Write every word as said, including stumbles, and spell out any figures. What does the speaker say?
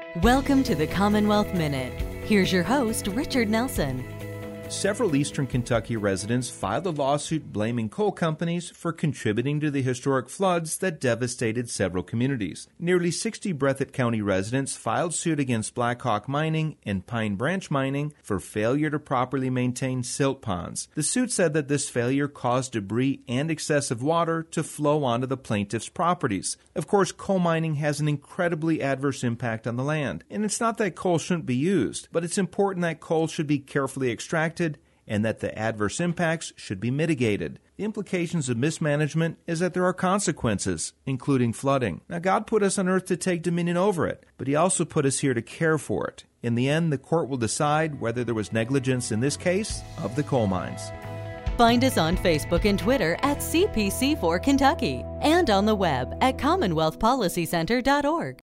Welcome to the Commonwealth Minute. Here's your host, Richard Nelson. Several eastern Kentucky residents filed a lawsuit blaming coal companies for contributing to the historic floods that devastated several communities. Nearly sixty Breathitt County residents filed suit against Blackhawk Mining and Pine Branch Mining for failure to properly maintain silt ponds. The suit said that this failure caused debris and excessive water to flow onto the plaintiffs' properties. Of course, coal mining has an incredibly adverse impact on the land, and it's not that coal shouldn't be used, but it's important that coal should be carefully extracted and that the adverse impacts should be mitigated. The implications of mismanagement is that there are consequences, including flooding. Now, God put us on earth to take dominion over it, but He also put us here to care for it. In the end, the court will decide whether there was negligence in this case of the coal mines. Find us on Facebook and Twitter at C P C four Kentucky and on the web at commonwealth policy center dot org.